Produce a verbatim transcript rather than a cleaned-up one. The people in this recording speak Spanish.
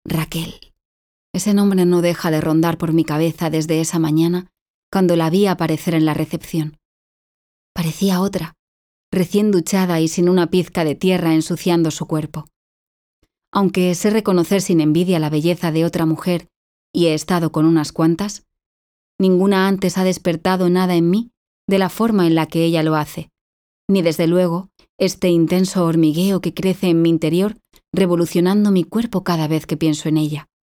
Raquel. Ese nombre no deja de rondar por mi cabeza desde esa mañana cuando la vi aparecer en la recepción. Parecía otra, recién duchada y sin una pizca de tierra ensuciando su cuerpo. Aunque sé reconocer sin envidia la belleza de otra mujer y he estado con unas cuantas, ninguna antes ha despertado nada en mí de la forma en la que ella lo hace, ni desde luego este intenso hormigueo que crece en mi interior revolucionando mi cuerpo cada vez que pienso en ella.